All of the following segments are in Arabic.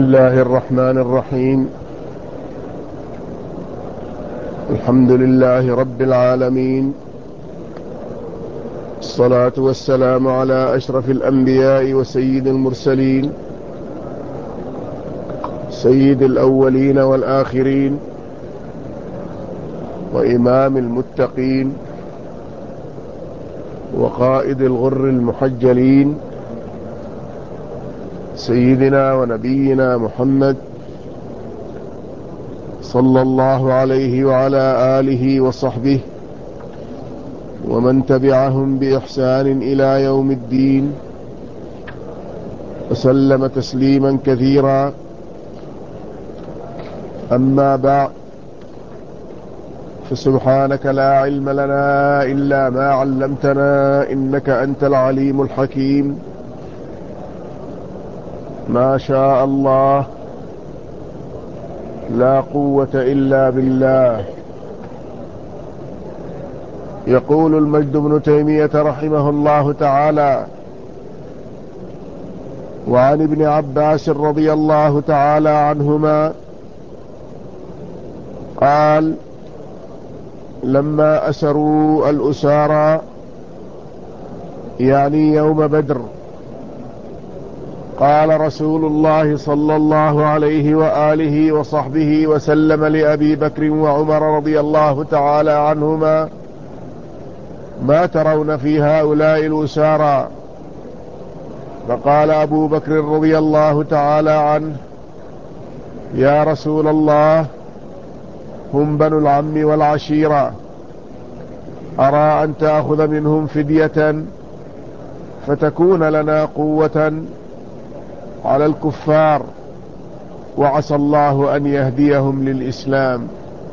الله الرحمن الرحيم. الحمد لله رب العالمين، الصلاة والسلام على أشرف الأنبياء وسيد المرسلين، سيد الأولين والآخرين، وإمام المتقين، وقائد الغر المحجلين، سيدنا ونبينا محمد صلى الله عليه وعلى آله وصحبه ومن تبعهم بإحسان إلى يوم الدين، وسلم تسليما كثيرا. أما بعد، فسبحانك لا علم لنا إلا ما علمتنا، إنك أنت العليم الحكيم. ما شاء الله، لا قوة إلا بالله. يقول المجد بن تيمية رحمه الله تعالى: وعن ابن عباس رضي الله تعالى عنهما قال: لما أسروا الأسارى، يعني يوم بدر، قال رسول الله صلى الله عليه وآله وصحبه وسلم لأبي بكر وعمر رضي الله تعالى عنهما: ما ترون في هؤلاء الأسارى؟ فقال أبو بكر رضي الله تعالى عنه: يا رسول الله، هم بنو العم والعشيرة، أرى أن تأخذ منهم فدية فتكون لنا قوة على الكفار، وعسى الله أن يهديهم للإسلام.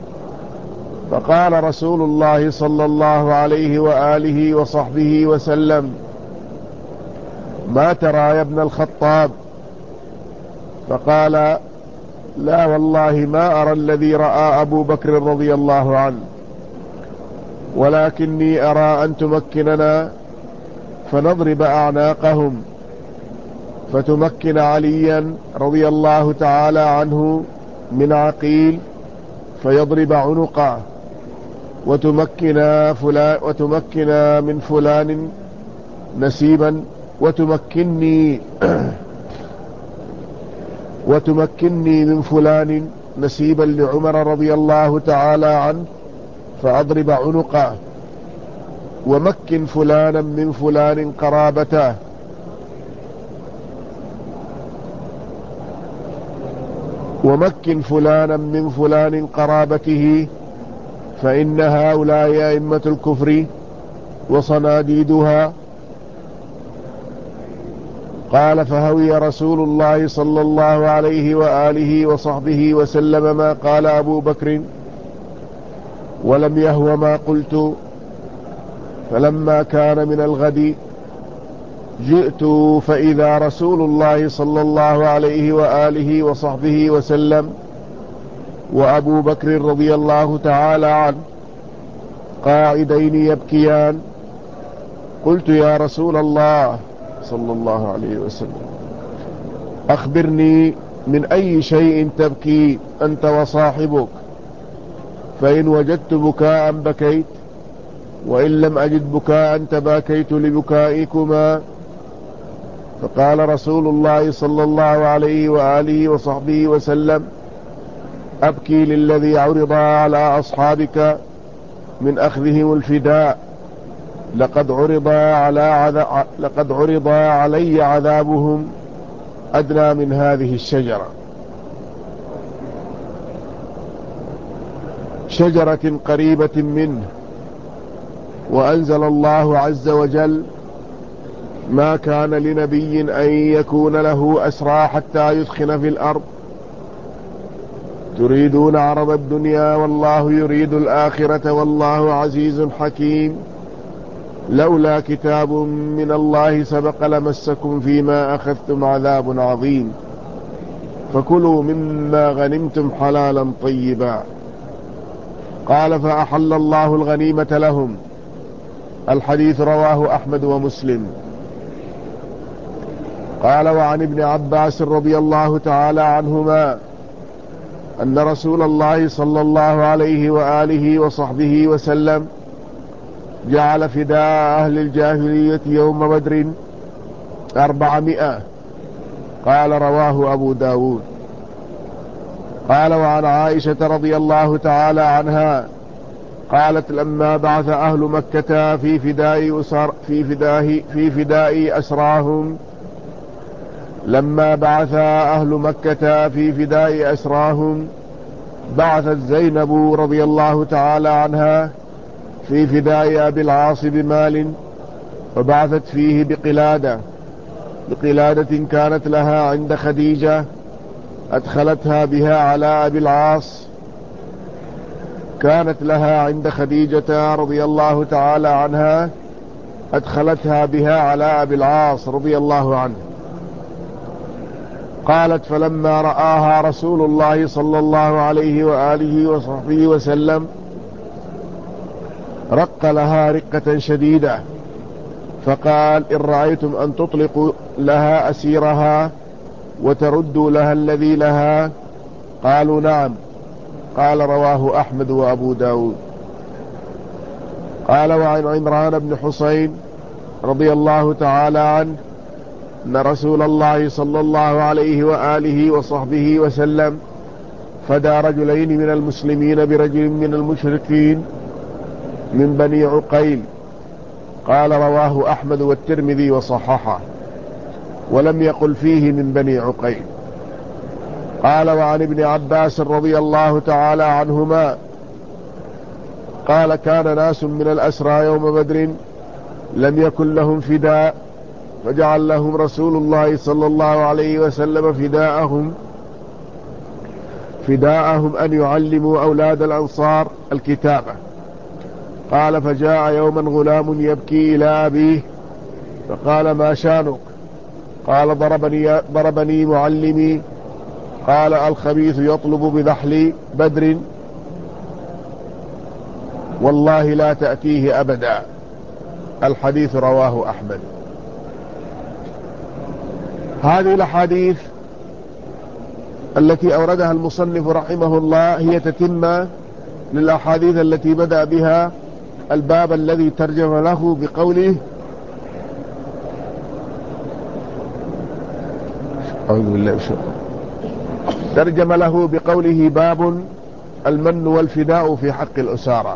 فقال رسول الله صلى الله عليه وآله وصحبه وسلم: ما ترى يا ابن الخطاب؟ فقال: لا والله ما أرى الذي رأى أبو بكر رضي الله عنه، ولكني أرى أن تمكننا فنضرب أعناقهم، فتمكن عليا رضي الله تعالى عنه من عقيل فيضرب عنقه، وتمكن من فلان نسيبا، وتمكنني من فلان نسيبا لعمر رضي الله تعالى عنه فأضرب عنقه، ومكن فلانا من فلان قرابته، فإن هؤلاء أئمة الكفر وصناديدها. قال: فهوي رسول الله صلى الله عليه وآله وصحبه وسلم ما قال أبو بكر، ولم يهو ما قلت. فلما كان من الغد جئت فإذا رسول الله صلى الله عليه وآله وصحبه وسلم وأبو بكر رضي الله تعالى عنه قاعدين يبكيان. قلت: يا رسول الله صلى الله عليه وسلم، أخبرني من أي شيء تبكي أنت وصاحبك؟ فإن وجدت بكاء بكيت، وإن لم أجد بكاء تباكيت لبكائكما. فقال رسول الله صلى الله عليه وآله وصحبه وسلم: أبكي للذي عرض على أصحابك من أخذهم الفداء، لقد عرض علي عذابهم أدنى من هذه الشجرة، شجرة قريبة منه. وأنزل الله عز وجل: ما كان لنبي أن يكون له أسرى حتى يثخن في الأرض، تريدون عرض الدنيا والله يريد الآخرة والله عزيز حكيم. لولا كتاب من الله سبق لمسكم فيما أخذتم عذاب عظيم، فكلوا مما غنمتم حلالا طيبا. قال: فأحل الله الغنيمة لهم. الحديث رواه أحمد ومسلم. قال وعن ابن عباس رضي الله تعالى عنهما أن رسول الله صلى الله عليه وآله وصحبه وسلم جعل فداء أهل الجاهلية يوم بدر 400. قال رواه أبو داود. قال وعن عائشة رضي الله تعالى عنها قالت لما بعث أهل مكة في فداء أسراهم لما بعث أهل مكة في فداء أسراهم بعثت زينب رضي الله تعالى عنها في فداء أبي العاص بمال، فبعثت فيه بقلادة كانت لها عند خديجة أدخلتها بها على أبي العاص، كانت لها عند خديجة رضي الله تعالى عنها أدخلتها بها على أبي العاص رضي الله عنه. قالت فلما رآها رسول الله صلى الله عليه وآله وصحبه وسلم رق لها رقة شديدة، فقال إن رأيتم أن تطلقوا لها أسيرها وتردوا لها الذي لها قالوا نعم. قال رواه أحمد وأبو داود. قال وعن عمران بن حسين رضي الله تعالى عنه أن رسول الله صلى الله عليه وآله وصحبه وسلم فدى رجلين من المسلمين برجل من المشركين من بني عقيل. قال رواه أحمد والترمذي وصححه ولم يقل فيه من بني عقيل. قال وعن ابن عباس رضي الله تعالى عنهما قال كان ناس من الأسرى يوم بدر لم يكن لهم فداء، فجعل لهم رسول الله صلى الله عليه وسلم فداءهم أن يعلموا أولاد الأنصار الكتابة. قال فجاء يوما غلام يبكي إلى أبيه فقال ما شانك؟ قال ضربني معلمي. قال الخبيث يطلب بذحل بدر والله لا تأتيه أبدا. الحديث رواه أحمد. هذه الأحاديث التي أوردها المصنف رحمه الله هي تتمة للأحاديث التي بدأ بها الباب الذي ترجم له بقوله أعوذ بالله ترجم له بقوله باب المن والفداء في حق الأسارة،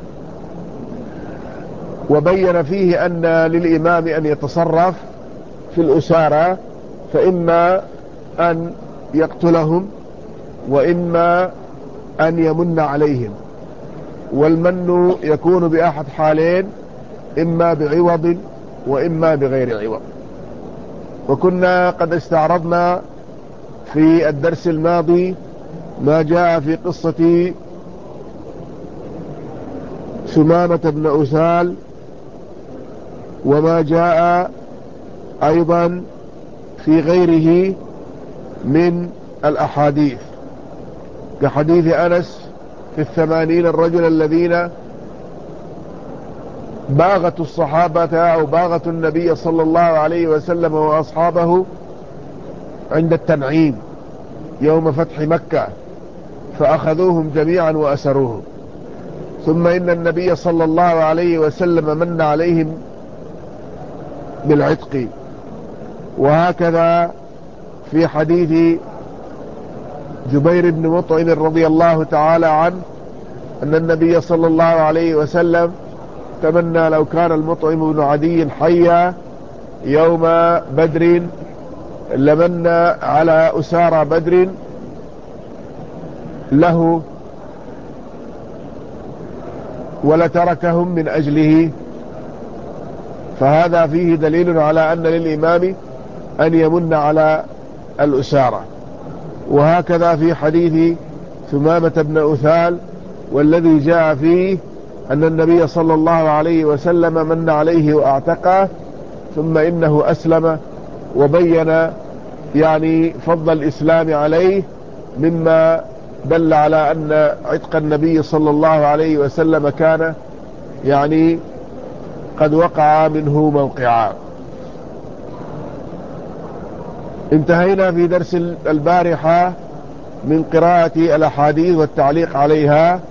وبين فيه أن للإمام أن يتصرف في الأسارة، فإما أن يقتلهم وإما أن يمن عليهم، والمن يكون بأحد حالين إما بعوض وإما بغير عوض. وكنا قد استعرضنا في الدرس الماضي ما جاء في قصة ثمامة بن أسال، وما جاء أيضا في غيره من الأحاديث كحديث أنس في 80 الرجل الذين باغتوا الصحابة أو باغتوا النبي صلى الله عليه وسلم وأصحابه عند التنعيم يوم فتح مكة فأخذوهم جميعا وأسروهم، ثم إن النبي صلى الله عليه وسلم من عليهم بالعتق. وهكذا في حديث جبير بن مطعم رضي الله تعالى عنه أن النبي صلى الله عليه وسلم تمنى لو كان المطعم بن عدي حيا يوم بدر لمن على أسارى بدر له ولتركهم من أجله. فهذا فيه دليل على أن للإمام أن يمن على الأسارة. وهكذا في حديث ثمامة بن أثال والذي جاء فيه أن النبي صلى الله عليه وسلم من عليه وأعتقه، ثم إنه أسلم وبين يعني فضل الإسلام عليه، مما دل على أن عتق النبي صلى الله عليه وسلم كان يعني قد وقع منه موقعا. انتهينا في درس البارحة من قراءة الأحاديث والتعليق عليها،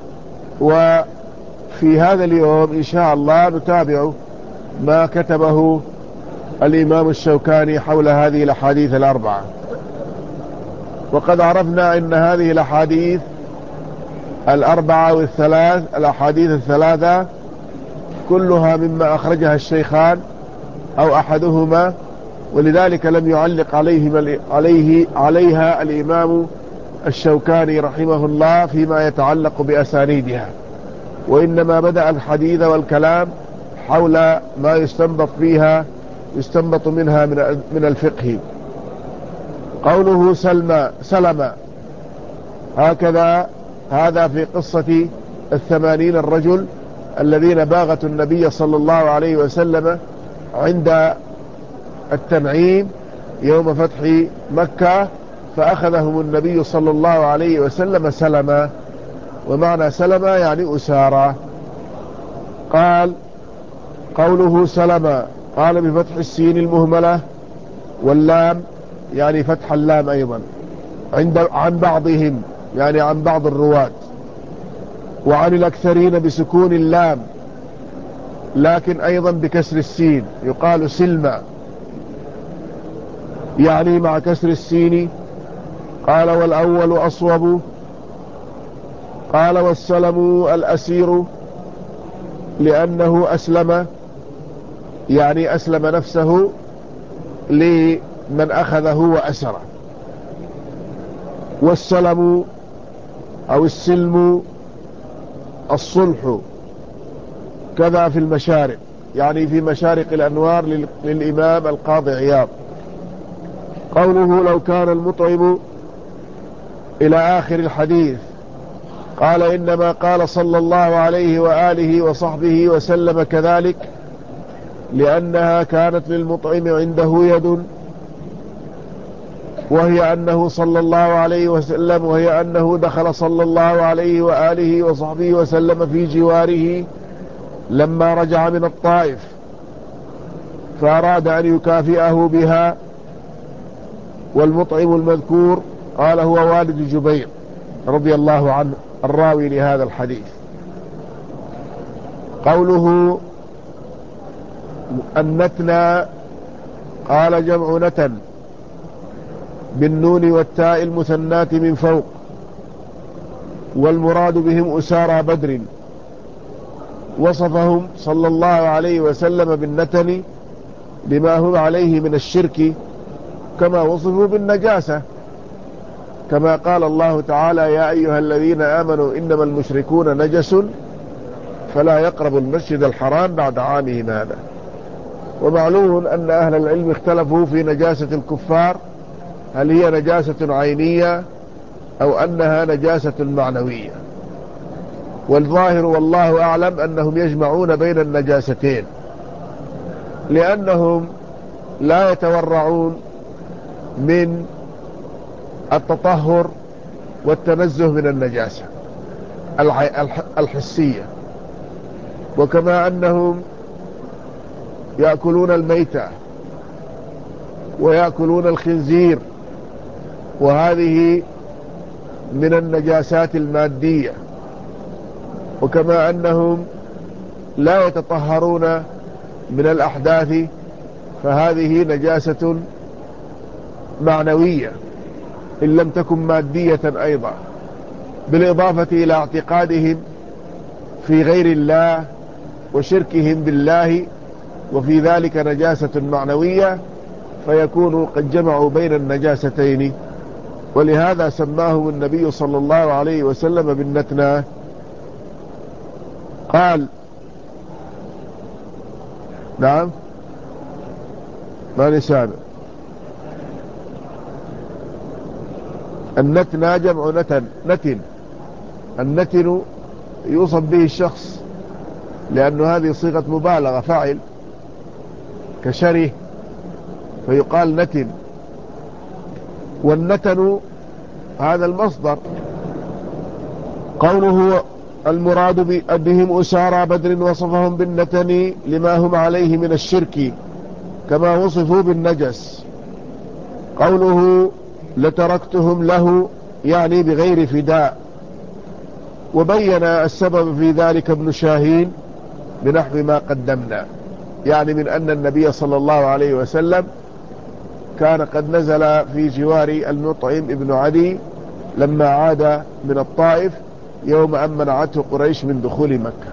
وفي هذا اليوم إن شاء الله نتابع ما كتبه الإمام الشوكاني حول هذه الأحاديث الأربعة. وقد عرفنا أن هذه الأحاديث الأربعة الأحاديث الثلاثة كلها مما أخرجها الشيخان أو أحدهما، ولذلك لم يعلق عليها الإمام الشوكاني رحمه الله فيما يتعلق بأسانيدها، وإنما بدأ الحديث والكلام حول ما يستنبط منها من الفقه. قوله سلم، هذا في قصة 80 الرجل الذين باغتوا النبي صلى الله عليه وسلم عند التنعيم يوم فتح مكة، فأخذهم النبي صلى الله عليه وسلم سلما، ومعنى سلما يعني أسارا. قوله سلما قال بفتح السين المهملة واللام يعني فتح اللام أيضا عن بعضهم يعني عن بعض الرواة، وعن الأكثرين بسكون اللام لكن أيضا بكسر السين يقال سلما يعني مع كسر السين. قال والأول أصوب. قال والسلم الأسير لأنه أسلم يعني أسلم نفسه لمن أخذه وأسره. والسلم أو السلم الصلح كذا في المشارق، يعني في مشارق الأنوار للإمام القاضي عياض. قوله لو كان المطعم إلى آخر الحديث، قال إنما قال صلى الله عليه وآله وصحبه وسلم كذلك لأنها كانت للمطعم عنده يد، وهي أنه صلى الله عليه وسلم وهي أنه دخل صلى الله عليه وآله وصحبه وسلم في جواره لما رجع من الطائف، فأراد أن يكافئه بها. والمطعم المذكور قال هو والد جبير رضي الله عنه الراوي لهذا الحديث. قوله النتنى قال جمع نتن بالنون والتاء المثنات من فوق، والمراد بهم أسارى بدر، وصفهم صلى الله عليه وسلم بالنتن لما هم عليه من الشرك كما وصفوا بالنجاسة، كما قال الله تعالى يا أيها الذين آمنوا إنما المشركون نجس فلا يقربوا المسجد الحرام بعد عامهم هذا. ومعلوم أن أهل العلم اختلفوا في نجاسة الكفار، هل هي نجاسة عينية أو أنها نجاسة معنوية، والظاهر والله أعلم أنهم يجمعون بين النجاستين، لأنهم لا يتورعون من التطهر والتنزه من النجاسة الحسية، وكما أنهم يأكلون الميتة ويأكلون الخنزير، وهذه من النجاسات المادية، وكما أنهم لا يتطهرون من الأحداث، فهذه نجاسة معنوية إن لم تكن مادية أيضا، بالإضافة إلى اعتقادهم في غير الله وشركهم بالله، وفي ذلك نجاسة معنوية، فيكونوا قد جمعوا بين النجاستين، ولهذا سماهم النبي صلى الله عليه وسلم بالنتنى. قال نعم ما نسامع. النتنى جمع نتن. النتن يوصف به الشخص لأن هذه صيغة مبالغة فاعل كشره فيقال نتن، والنتن هذا المصدر. قوله المراد بهم أسارى بدر وصفهم بالنتن لما هم عليه من الشرك كما وصفوا بالنجس. قوله لتركتهم له يعني بغير فداء. وبين السبب في ذلك ابن شاهين بنحو ما قدمنا، يعني من أن النبي صلى الله عليه وسلم كان قد نزل في جوار المطعم ابن عدي لما عاد من الطائف يوم أن منعته قريش من دخول مكة.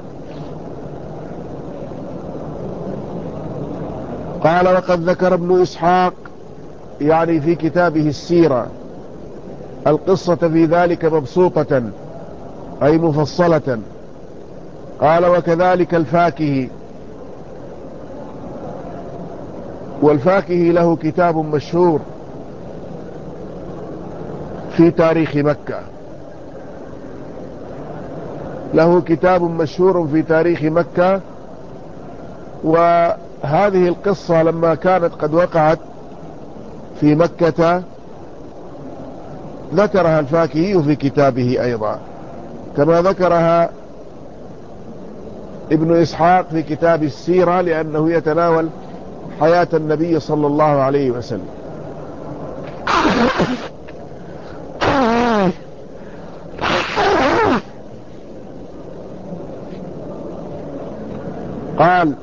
قال وقد ذكر ابن إسحاق يعني في كتابه السيرة القصة في ذلك مبسوطة أي مفصلة. قال وكذلك الفاكهي، والفاكهي له كتاب مشهور في تاريخ مكة، له كتاب مشهور في تاريخ مكة. وهذه القصة لما كانت قد وقعت في مكة ذكرها الفاكهي في كتابه أيضا، كما ذكرها ابن إسحاق في كتاب السيرة، لأنه يتناول حياة النبي صلى الله عليه وسلم. قال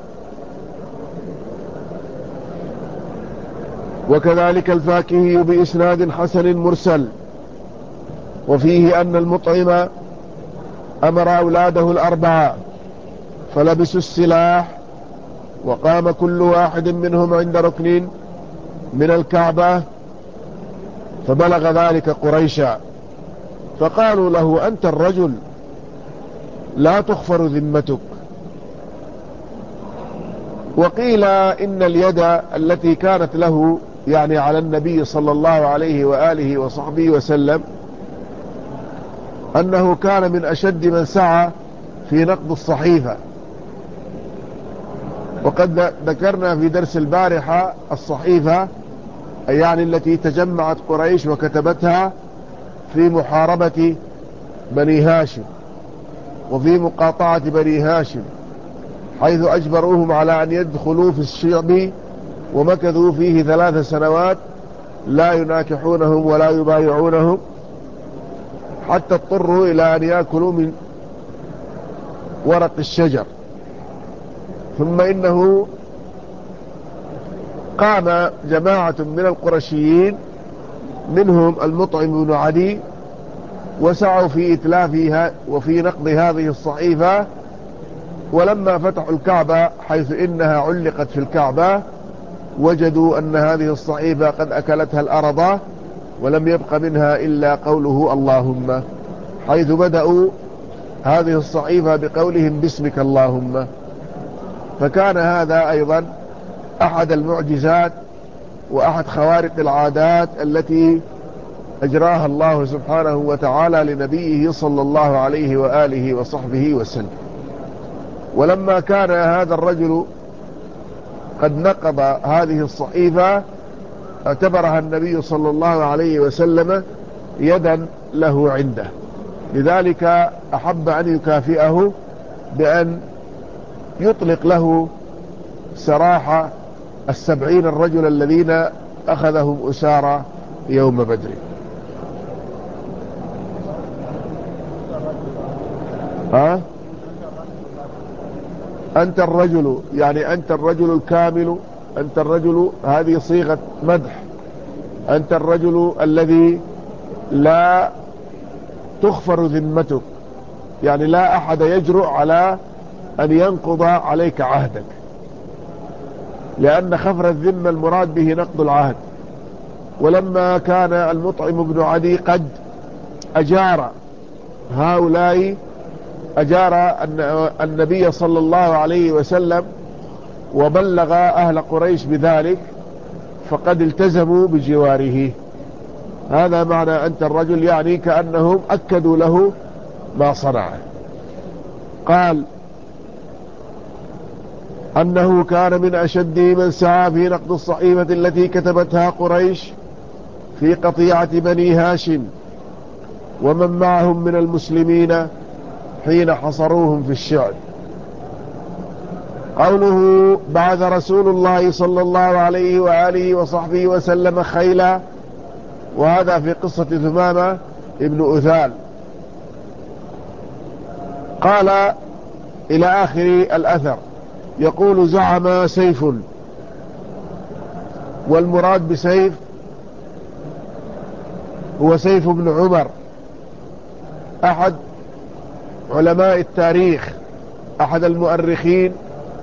وكذلك الفاكهي بإسناد حسن مرسل، وفيه أن المطعم أمر أولاده الأربعة فلبسوا السلاح، وقام كل واحد منهم عند ركن من الكعبة، فبلغ ذلك قريشا فقالوا له أنت الرجل لا تخفر ذمتك. وقيل إن اليد التي كانت له يعني على النبي صلى الله عليه وآله وصحبه وسلم أنه كان من أشد من سعى في نقض الصحيفة. وقد ذكرنا في درس البارحة الصحيفة يعني التي تجمعت قريش وكتبتها في محاربة بني هاشم وفي مقاطعة بني هاشم، حيث أجبروهم على أن يدخلوا في الشعب، ومكثوا فيه 3 سنوات لا يناكحونهم ولا يبايعونهم، حتى اضطروا إلى أن يأكلوا من ورق الشجر. ثم إنه قام جماعة من القرشيين منهم المطعم بن عدي وسعوا في إتلافها وفي نقض هذه الصحيفة. ولما فتحوا الكعبة حيث إنها علقت في الكعبة وجدوا أن هذه الصحيفة قد أكلتها الأرض ولم يبق منها إلا قوله اللهم، حيث بدأوا هذه الصحيفة بقولهم باسمك اللهم. فكان هذا أيضا أحد المعجزات وأحد خوارق العادات التي أجراها الله سبحانه وتعالى لنبيه صلى الله عليه وآله وصحبه وسلم. ولما كان هذا الرجل قد نقض هذه الصحيفة اعتبرها النبي صلى الله عليه وسلم يدا له عنده، لذلك أحب أن يكافئه بأن يطلق له سراح 70 الرجل الذين أخذهم أسارى يوم بدر. أنت الرجل يعني أنت الرجل الكامل، أنت الرجل، هذه صيغة مدح، أنت الرجل الذي لا تخفر ذمتك، يعني لا أحد يجرؤ على أن ينقض عليك عهدك، لأن خفر الذمة المراد به نقض العهد. ولما كان المطعم بن عدي قد أجار هؤلاء، أجار النبي صلى الله عليه وسلم وبلغ أهل قريش بذلك، فقد التزموا بجواره. هذا معنى أنت الرجل، يعني كأنهم أكدوا له ما صنعه. قال أنه كان من أشد من سعى في نقض الصحيفة التي كتبتها قريش في قطيعة بني هاشم ومن معهم من المسلمين حين حصروهم في الشعب. قوله بعث رسول الله صلى الله عليه وآله وصحبه وسلم خيلا وهذا في قصة ثمامة ابن أثال. قال إلى آخر الأثر. يقول: زعم سيف، والمراد بسيف هو سيف بن عمر أحد علماء التاريخ، أحد المؤرخين،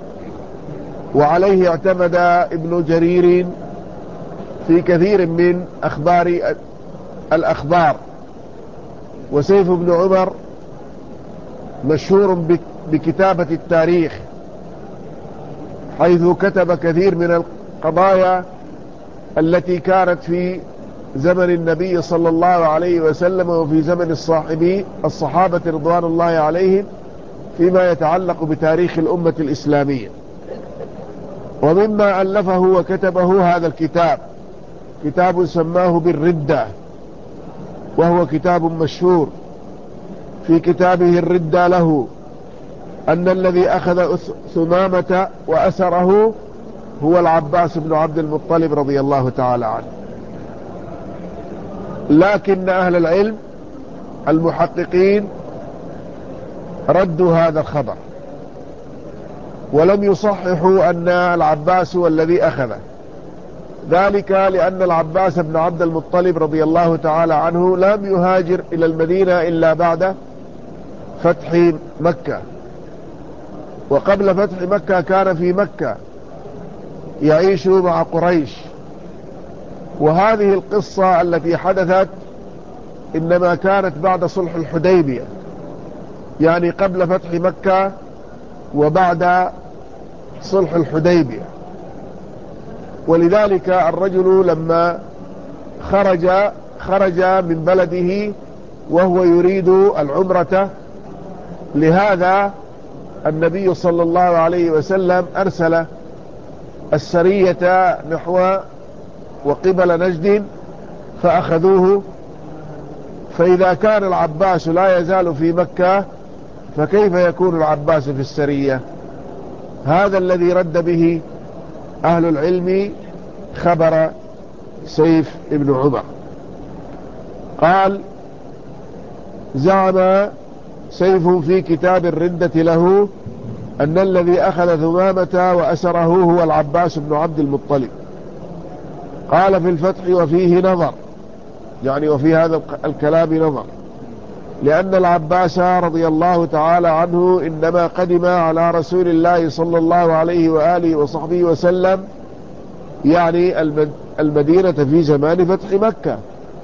وعليه اعتمد ابن جرير في كثير من الأخبار. وسيف بن عمر مشهور بكتابة التاريخ، حيث كتب كثير من القضايا التي كانت في زمن النبي صلى الله عليه وسلم وفي زمن الصحابة رضوان الله عليهم، فيما يتعلق بتاريخ الأمة الإسلامية. ومما ألفه وكتبه هذا الكتاب، كتاب سماه بالردة، وهو كتاب مشهور. في كتابه الردة له أن الذي أخذ ثمامة وأسره هو العباس بن عبد المطلب رضي الله تعالى عنه. لكن أهل العلم المحققين ردوا هذا الخبر، ولم يصححوا أن العباس هو الذي أخذه، ذلك لأن العباس بن عبد المطلب رضي الله تعالى عنه لم يهاجر إلى المدينة إلا بعد فتح مكة، وقبل فتح مكة كان في مكة يعيش مع قريش. وهذه القصة التي حدثت إنما كانت بعد صلح الحديبية، يعني قبل فتح مكة وبعد صلح الحديبية. ولذلك الرجل لما خرج من بلده وهو يريد العمرة، لهذا النبي صلى الله عليه وسلم أرسل السرية نحو وقبل نجد فأخذوه. فإذا كان العباس لا يزال في مكة، فكيف يكون العباس في السرية؟ هذا الذي رد به أهل العلم خبر سيف ابن عمر. قال: زعم سيف في كتاب الردة له أن الذي أخذ ثمامة وأسره هو العباس بن عبد المطلب. قال في الفتح: وفيه نظر، يعني وفي هذا الكلام نظر، لأن العباس رضي الله تعالى عنه إنما قدم على رسول الله صلى الله عليه وآله وصحبه وسلم، يعني المدينة في زمان فتح مكة.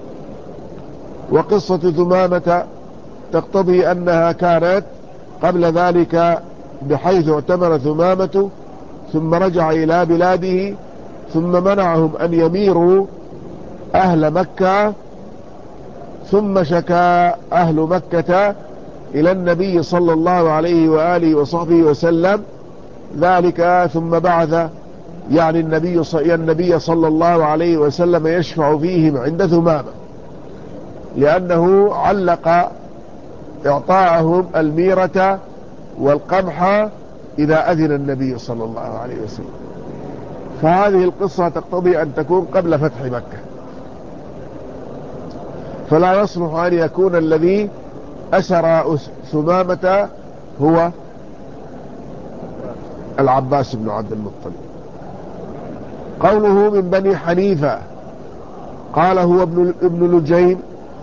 وقصة ثمامة تقتضي أنها كانت قبل ذلك، بحيث اعتمر ثمامة ثم رجع إلى بلاده، ثم منعهم أن يميروا أهل مكة، ثم شكا أهل مكة إلى النبي صلى الله عليه وآله وصحبه وسلم ذلك، ثم بعث يعني النبي صلى الله عليه وسلم يشفع فيهم عند ثمامة، لأنه علق إعطاءهم الميرة والقمح إذا أذن النبي صلى الله عليه وسلم. فهذه القصة تقتضي أن تكون قبل فتح مكة، فلا يصلح أن يكون الذي أسر ثمامة هو العباس بن عبد المطلب. قوله من بني حنيفة، قال هو ابن لجيم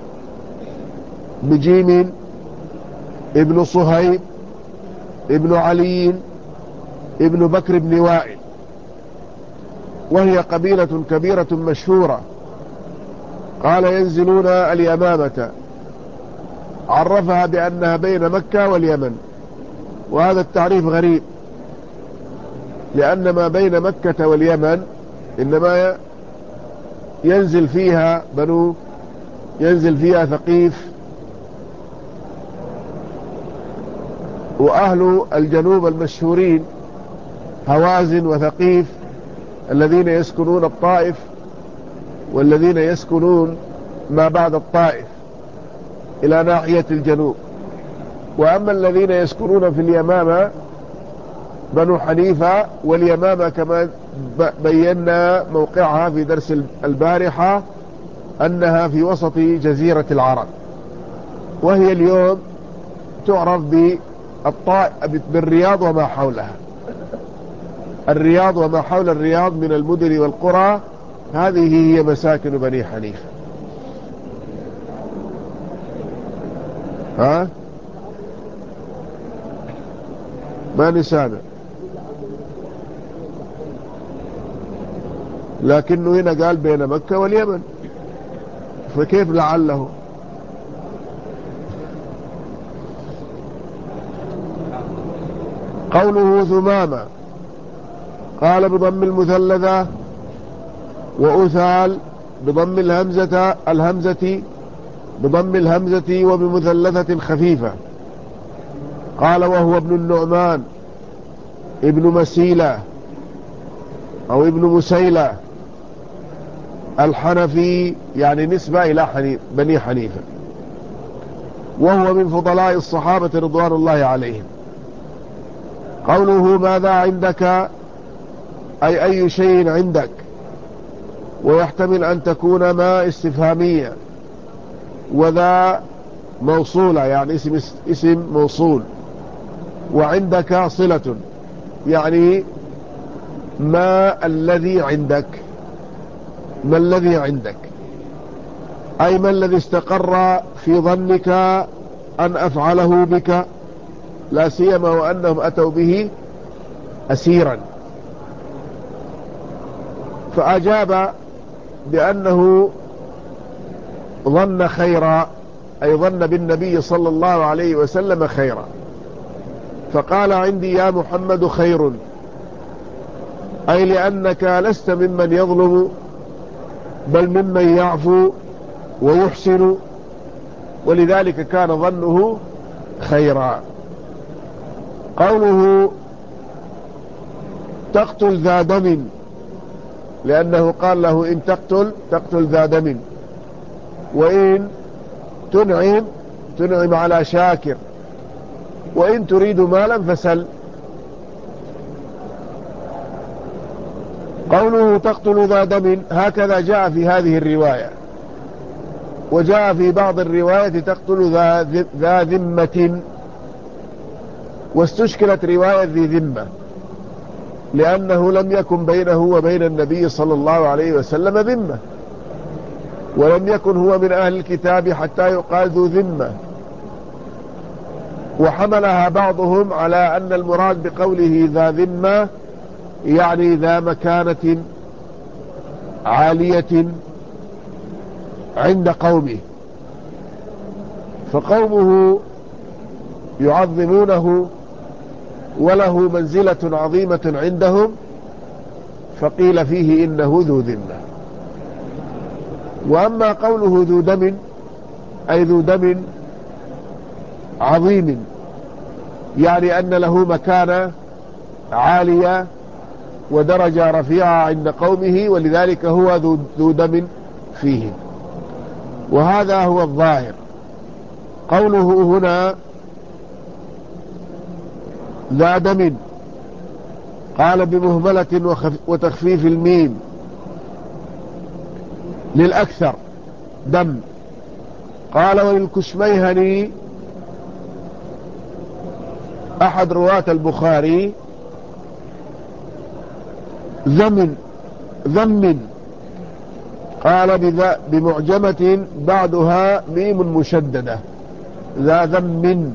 بجيم ابن صهيب ابن علي ابن بكر بن وائل، وهي قبيلة كبيرة مشهورة. قال ينزلون اليمامة، عرفها بأنها بين مكة واليمن، وهذا التعريف غريب، لأن ما بين مكة واليمن إنما ينزل فيها ثقيف وأهل الجنوب المشهورين هوازن وثقيف، الذين يسكنون الطائف والذين يسكنون ما بعد الطائف إلى ناحية الجنوب. وأما الذين يسكنون في اليمامة بنو حنيفة، واليمامة كما بينا موقعها في درس البارحة أنها في وسط جزيرة العرب، وهي اليوم تعرف بالرياض وما حولها. الرياض وما حول الرياض من المدن والقرى، هذه هي مساكن بني حنيفة. ها ما نسامع، لكنه هنا قال بين مكة واليمن، فكيف لعله؟ قوله ثمامة قال بضم المثلثة وأثال بضم الهمزة بضم الهمزة وبمثلثة خفيفة. قال وهو ابن النعمان ابن مسيلة أو ابن مسيلة الحنفي، يعني نسبة إلى بني حنيفة، وهو من فضلاء الصحابة رضوان الله عليهم. قوله ماذا عندك أي شيء عندك، ويحتمل أن تكون ما استفهامية، وذا موصولة يعني اسم موصول، وعندك صلة يعني ما الذي عندك، ما الذي عندك أي ما الذي استقر في ظنك أن أفعله بك، لا سيما وأنهم أتوا به أسيرا. فأجاب بأنه ظن خيرا، أي ظن بالنبي صلى الله عليه وسلم خيرا، فقال عندي يا محمد خير، أي لأنك لست ممن يظلم بل ممن يعفو ويحسن، ولذلك كان ظنه خيرا. قوله تقتل ذا دم، لأنه قال له إن تقتل ذا دم، وإن تنعم على شاكر، وإن تريد مالا فسل. قوله تقتل ذا دم هكذا جاء في هذه الرواية، وجاء في بعض الرواية تقتل ذا ذمة، واستشكلت رواية ذي ذمة لأنه لم يكن بينه وبين النبي صلى الله عليه وسلم ذمة، ولم يكن هو من أهل الكتاب حتى يقال ذو ذمة. وحملها بعضهم على أن المراد بقوله ذا ذمة يعني ذا مكانة عالية عند قومه، فقومه يعظمونه وله منزلة عظيمة عندهم، فقيل فيه إنه ذو ذمة. وأما قوله ذو دم أي ذو دم عظيم، يعني أن له مكانة عالية ودرجة رفيعة عند قومه، ولذلك هو ذو دم فيه، وهذا هو الظاهر. قوله هنا ذا دم قال بمهملة وتخفيف الميم للأكثر دم. قال وللكشميهني أحد رواة البخاري ذم قال بمعجمة بعدها ميم مشددة ذا ذم.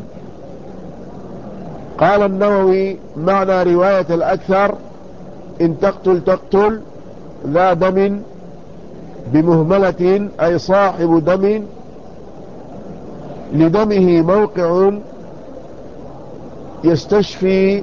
قال النووي معنى رواية الأكثر إن تقتل ذا دم بمهملة أي صاحب دم لدمه موقع يستشفي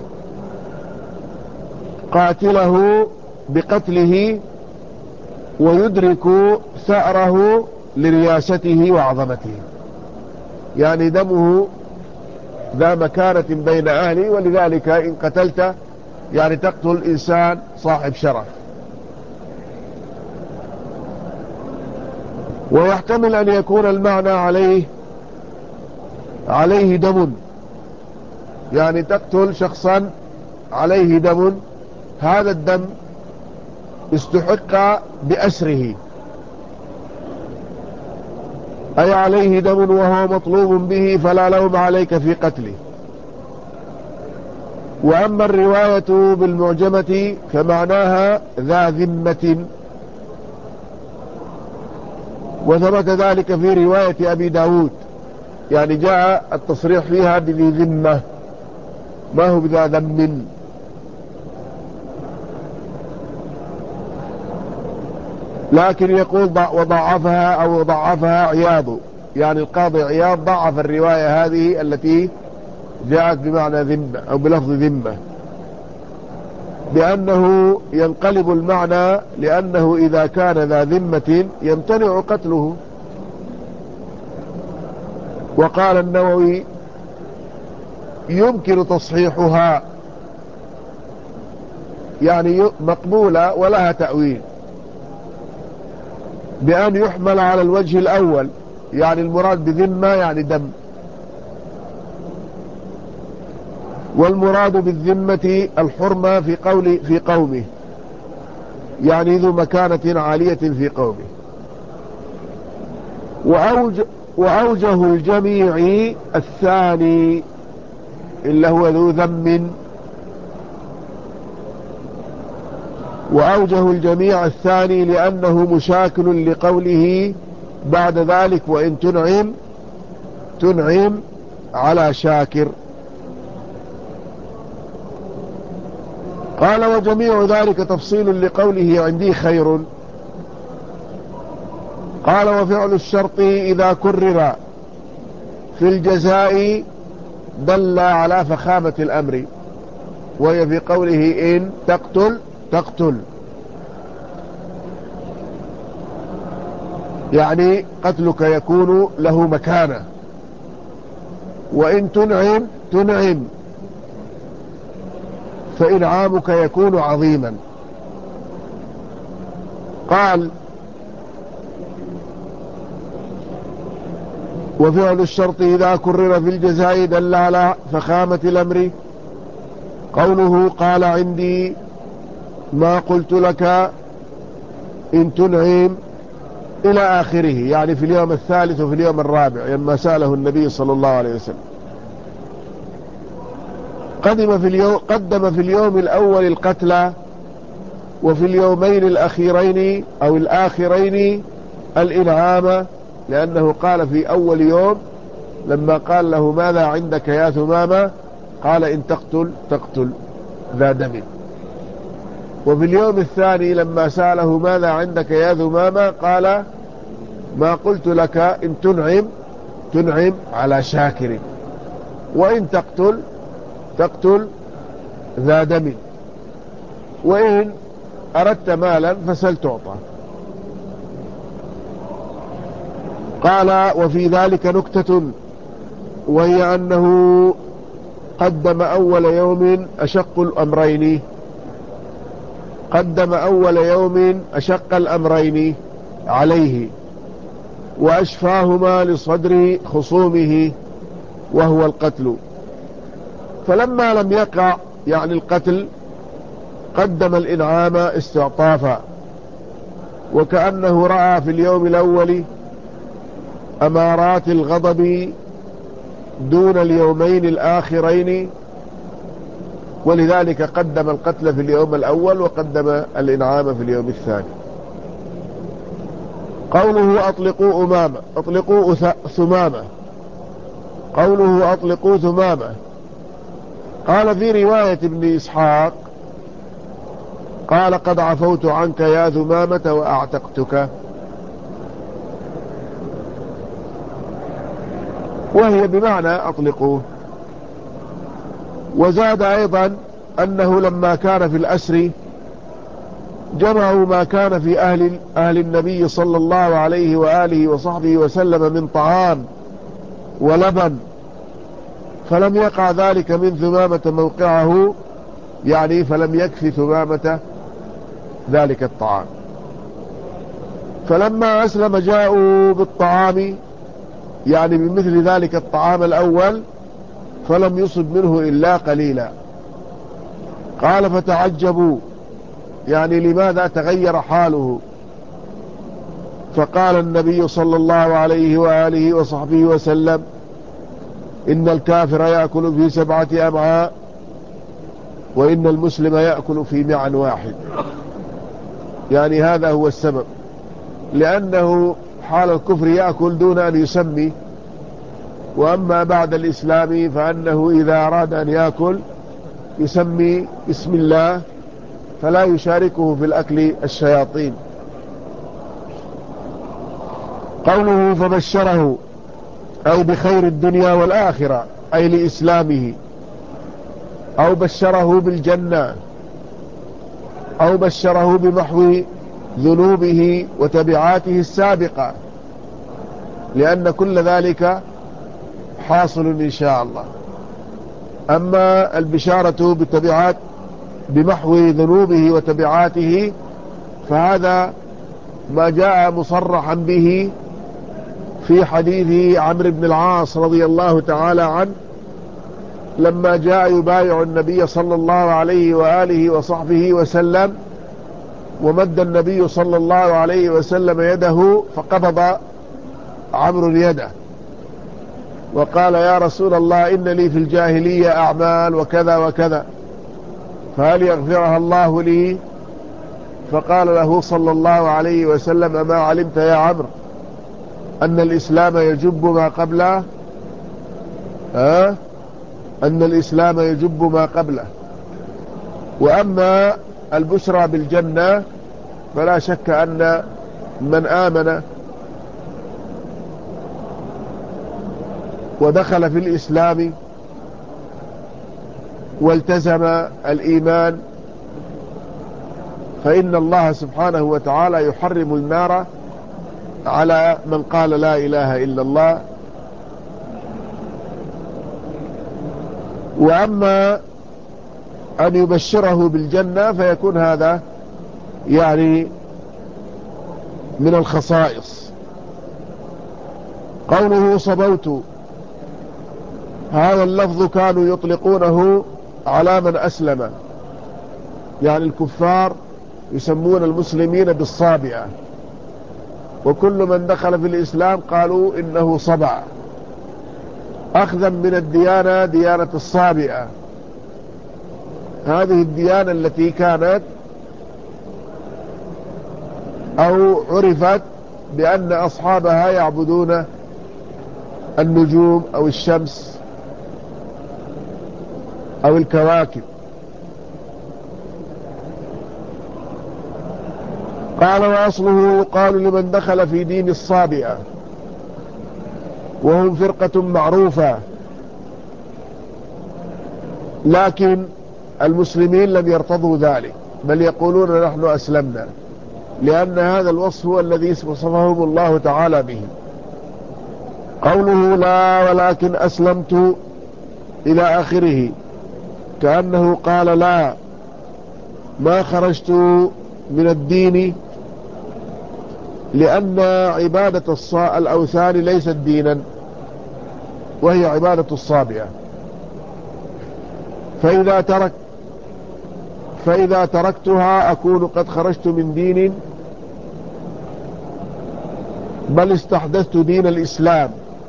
قاتله بقتله ويدرك ثأره لرياسته وعظمته، يعني دمه ذا مكانة بين أهله، ولذلك إن قتلت يعني تقتل إنسان صاحب شرف. ويحتمل أن يكون المعنى عليه دم، يعني تقتل شخصا عليه دم، هذا الدم استحق بأسره، أي عليه دم وهو مطلوب به فلا لوم عليك في قتله. وأما الرواية بالمعجمة فمعناها ذا ذمة، وثبت ذلك في رواية أبي داود، يعني جاء التصريح فيها بذي ذمة ما هو بذا ذم. لكن يقول وضعفها أو ضعفها عياض، يعني القاضي عياض ضعف الرواية هذه التي جاءت بمعنى ذمة أو بلفظ ذمة، بأنه ينقلب المعنى، لأنه إذا كان ذا ذمة يمتنع قتله. وقال النووي يمكن تصحيحها، يعني مقبولة ولها تأويل، بأن يحمل على الوجه الأول، يعني المراد بذمة يعني دم، والمراد بالذمة الحرمة في قومه، يعني ذو مكانة عالية في قومه. وأوجه الجميع الثاني اللي هو ذو ذم، وأوجه الجميع الثاني لأنه مشاكل لقوله بعد ذلك وإن تنعم على شاكر. قال وجميع ذلك تفصيل لقوله عندي خير. قال وفعل الشرط إذا كرر في الجزاء دل على فخامة الأمر، وهي في قوله إن تقتل، يعني قتلك يكون له مكانة، وإن تنعم فإنعامك يكون عظيما. قال وفعل الشرط إذا كرر في الجزاء دل على فخامة الأمر. قوله قال عندي ما قلت لك إن تنعم إلى آخره، يعني في اليوم الثالث وفي اليوم الرابع لما سأله النبي صلى الله عليه وسلم. قدم في اليوم الأول القتل، وفي اليومين الأخيرين أو الآخرين الإنعام، لأنه قال في أول يوم لما قال له ماذا عندك يا ثمامة قال إن تقتل ذا دم. وفي اليوم الثاني لما سأله ماذا عندك يا ثمامة قال ما قلت لك إن تنعم على شاكر، وإن تقتل ذا دم، وإن أردت مالا فسل تعطى. قال وفي ذلك نكتة، وهي أنه قدم أول يوم أشق الأمرين عليه، وأشفاهما لصدر خصومه وهو القتل. فلما لم يقع يعني القتل قدم الإنعام استعطافا، وكأنه رأى في اليوم الأول أمارات الغضب دون اليومين الآخرين، ولذلك قدم القتل في اليوم الأول وقدم الإنعام في اليوم الثاني. قوله أطلقوا ثمامة، قوله أطلقوا ثمامة، قال في رواية ابن إسحاق قال قد عفوت عنك يا ثمامة وأعتقتك، وهي بمعنى أطلقوه. وزاد أيضا أنه لما كان في الأسر جمعوا ما كان في أهل النبي صلى الله عليه وآله وصحبه وسلم من طعام ولبن، فلم يقع ذلك من ثمامة موقعه، يعني فلم يكفي ثمامة ذلك الطعام. فلما أسلم جاءوا بالطعام، يعني بمثل ذلك الطعام الأول، فلم يصب منه إلا قليلا. قال فتعجبوا، يعني لماذا تغير حاله، فقال النبي صلى الله عليه وآله وصحبه وسلم: إن الكافر يأكل في 7 أمعاء، وإن المسلم يأكل في معا واحد. يعني هذا هو السبب، لأنه حال الكفر يأكل دون أن يسمي، وأما بعد الإسلام فأنه إذا أراد أن يأكل يسمي بسم الله، فلا يشاركه في الأكل الشياطين. قوله فبشره أو بخير الدنيا والآخرة، أي لإسلامه، أو بشره بالجنة، أو بشره بمحو ذنوبه وتبعاته السابقة، لأن كل ذلك حاصل إن شاء الله. أما البشارة بتبعات بمحو ذنوبه وتبعاته فهذا ما جاء مصرحا به في حديث عمرو بن العاص رضي الله تعالى عنه، لما جاء يبايع النبي صلى الله عليه وآله وصحبه وسلم، ومد النبي صلى الله عليه وسلم يده فقبض عمرو يده وقال: يا رسول الله، إن لي في الجاهلية أعمال وكذا وكذا، فهل يغفرها الله لي؟ فقال له صلى الله عليه وسلم: أما علمت يا عمرو أن الإسلام يجب ما قبله؟ أن الإسلام يجب ما قبله. وأما البشرى بالجنة فلا شك أن من آمن ودخل في الإسلام والتزم الإيمان فإن الله سبحانه وتعالى يحرم النار على من قال لا إله إلا الله. وأما أن يبشره بالجنة فيكون هذا يعني من الخصائص. قوله صبوت، هذا اللفظ كانوا يطلقونه على من أسلم، يعني الكفار يسمون المسلمين بالصابئة، وكل من دخل في الإسلام قالوا إنه صبع، أخذا من الديانة، ديانة الصابئة. هذه الديانة التي كانت أو عرفت بأن أصحابها يعبدون النجوم أو الشمس أو الكواكب. قال: وأصله يقال لمن دخل في دين الصابئة، وهم فرقة معروفة، لكن المسلمين لم يرتضوا ذلك، بل يقولون نحن أسلمنا، لأن هذا الوصف هو الذي وصفهم الله تعالى به. قوله لا ولكن أسلمت إلى آخره، كأنه قال لا، ما خرجت من الدين، لأن عبادة الأوثان ليست دينا، وهي عبادة الصابئة. فإذا تركتها أكون قد خرجت من دين، بل استحدثت دين الإسلام.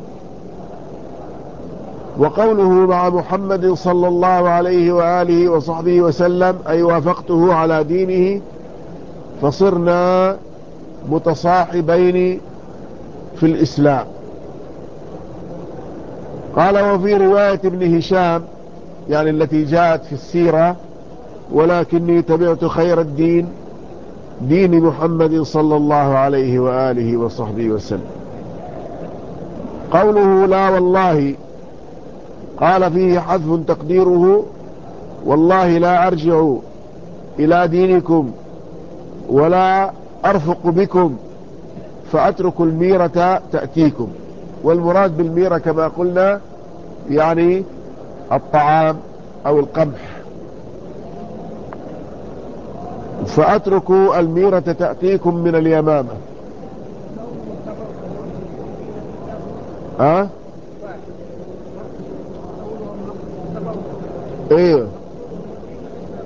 وقوله مع محمد صلى الله عليه وآله وصحبه وسلم، أي وافقته على دينه، فصرنا متصاحبين في الإسلام. قال: وفي رواية ابن هشام، يعني التي جاءت في السيرة: ولكني تبعت خير الدين دين محمد صلى الله عليه وآله وصحبه وسلم. قوله لا والله، قال فيه حذف تقديره: والله لا أرجع إلى دينكم ولا أرفق بكم فأترك الميرة تأتيكم. والمراد بالميرة كما قلنا يعني الطعام أو القمح. فأترك الميرة تأتيكم من اليمامة. ايه،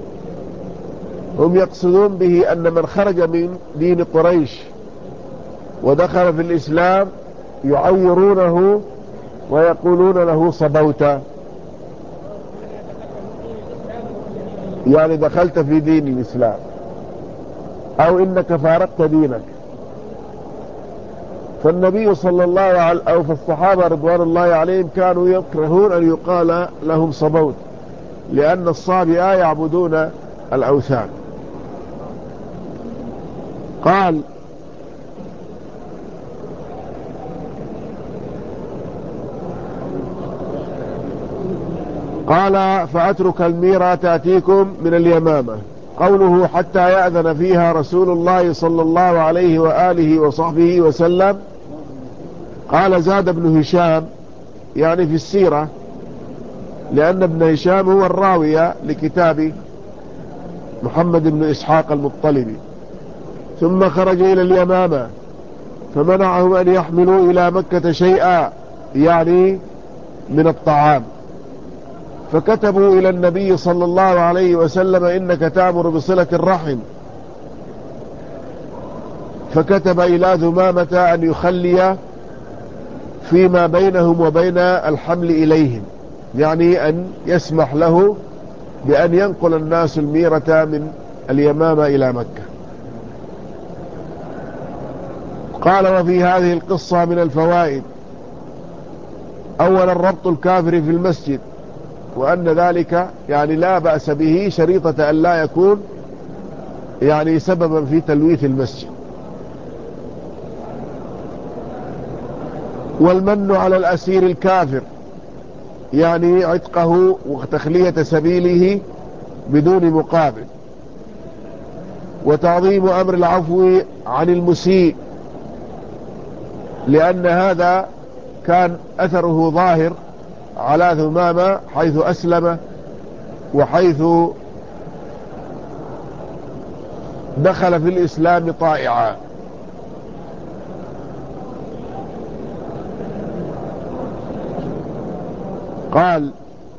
هم يقصدون به أن من خرج من دين قريش ودخل في الإسلام يعيرونه ويقولون له صبوت، يعني دخلت في دين الإسلام أو إنك فارقت دينك. فالنبي صلى الله عليه أو فالصحابة رضوان الله عليهم كانوا يكرهون أن يقال لهم صبوت، لأن الصابئة يعبدون الأوثان. قال فأترك الميرة تأتيكم من اليمامة. قوله حتى يأذن فيها رسول الله صلى الله عليه وآله وصحبه وسلم. قال زاد ابن هشام يعني في السيرة، لأن ابن هشام هو الراوية لكتاب محمد بن إسحاق المطلبي. ثم خرج إلى اليمامة فمنعهم أن يحملوا إلى مكة شيئا، يعني من الطعام، فكتبوا إلى النبي صلى الله عليه وسلم إنك تأمر بصلة الرحم، فكتب إلى ذمامة أن يخلي فيما بينهم وبين الحمل إليهم، يعني أن يسمح له بأن ينقل الناس الميرة من اليمامة إلى مكة. قال وفي هذه القصة من الفوائد: أولا ربط الكافر في المسجد، وأن ذلك يعني لا بأس به شريطة أن لا يكون يعني سببا في تلويث المسجد. والمن على الأسير الكافر، يعني عتقه وتخلية سبيله بدون مقابل. وتعظيم أمر العفو عن المسيء، لأن هذا كان أثره ظاهر على ثمامة حيث أسلم وحيث دخل في الإسلام طائعا. قال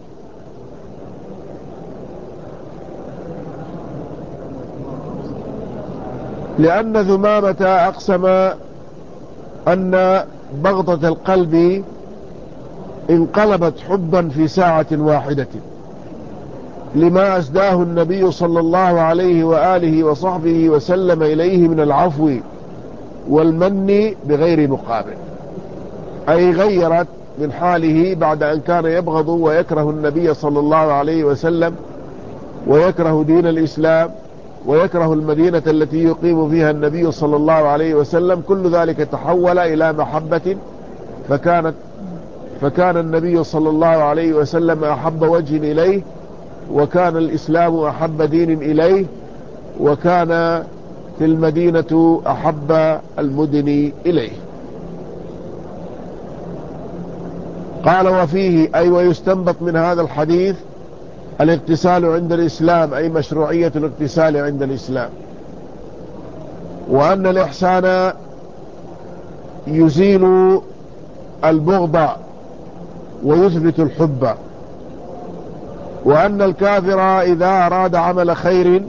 لأن ثمامة أقسم أن بغضة القلب انقلبت حبا في ساعة واحدة، لما أسداه النبي صلى الله عليه وآله وصحبه وسلم إليه من العفو والمن بغير مقابل، أي غيرت من حاله بعد أن كان يبغض ويكره النبي صلى الله عليه وسلم ويكره دين الإسلام ويكره المدينة التي يقيم فيها النبي صلى الله عليه وسلم. كل ذلك تحول إلى محبة، فكان النبي صلى الله عليه وسلم أحب وجه إليه، وكان الإسلام أحب دين إليه، وكان في المدينة أحب المدن إليه. قال وفيه أي ويستنبط من هذا الحديث الاغتسال عند الإسلام، أي مشروعية الاغتسال عند الإسلام، وأن الإحسان يزيل البغض ويثبت الحب، وأن الكافر إذا أراد عمل خير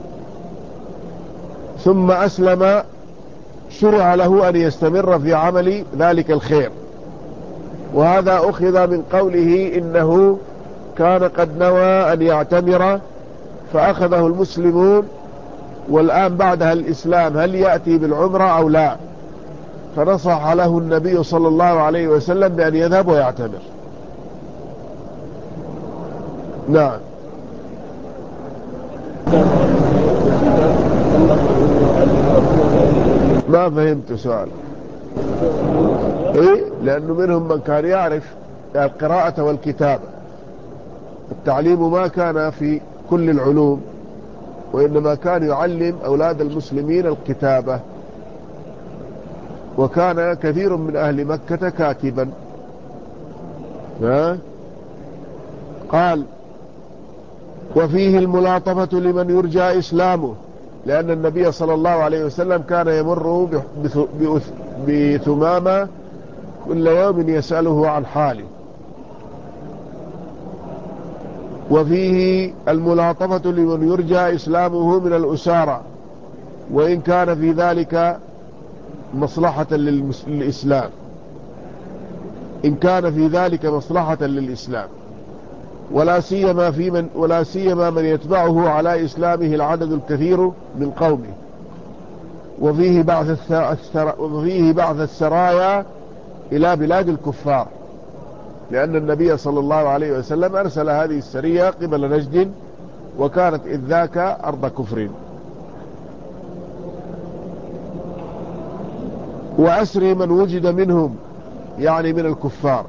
ثم أسلم شرع له أن يستمر في عمل ذلك الخير. وهذا أخذ من قوله إنه كان قد نوى أن يعتمر فأخذه المسلمون، والآن بعدها الإسلام هل يأتي بالعمرة أو لا، فنصح له النبي صلى الله عليه وسلم بأن يذهب ويعتمر. نعم. ما فهمت سؤال. إيه؟ لأنه منهم من كان يعرف القراءة والكتابة. التعليم ما كان في كل العلوم، وإنما كان يعلم أولاد المسلمين الكتابة، وكان كثير من أهل مكة كاتبا. قال وفيه الملاطفة لمن يرجى إسلامه، لأن النبي صلى الله عليه وسلم كان يمر بثمامة كل يوم يسأله عن حاله. وفيه الملاطفة لمن يرجى إسلامه من الأسارة، وإن كان في ذلك مصلحة للإسلام، إن كان في ذلك مصلحة للإسلام، ولا سيما من يتبعه على إسلامه العدد الكثير من قومه، وفيه بعث السرايا إلى بلاد الكفار، لأن النبي صلى الله عليه وسلم أرسل هذه السرية قبل نجد، وكانت إذ ذاك أرض كفر. وأسري من وجد منهم، يعني من الكفار،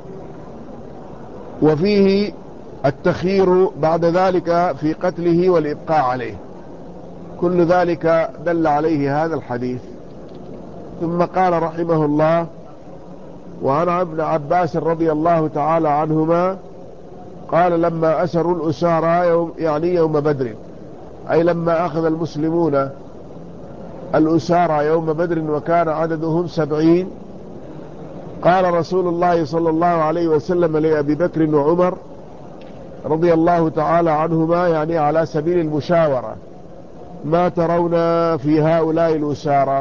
وفيه التخيير بعد ذلك في قتله والإبقاء عليه، كل ذلك دل عليه هذا الحديث. ثم قال رحمه الله: وعن ابن عباس رضي الله تعالى عنهما قال: لما أسروا الأسارى يعني يوم بدر، أي لما أخذ المسلمون الأسارى يوم بدر وكان عددهم 70، قال رسول الله صلى الله عليه وسلم لأبي بكر وعمر رضي الله تعالى عنهما، يعني على سبيل المشاورة: ما ترون في هؤلاء الأسارى؟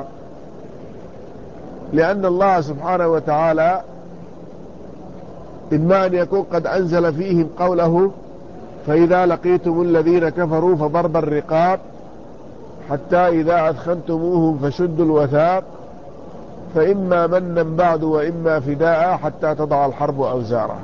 لأن الله سبحانه وتعالى إما أن يكون قد أنزل فيهم قوله: فإذا لقيتم الذين كفروا فضرب الرقاب حتى إذا أثخنتموهم فشدوا الوثاق فإما منا بعد وإما فداء حتى تضع الحرب أوزارها.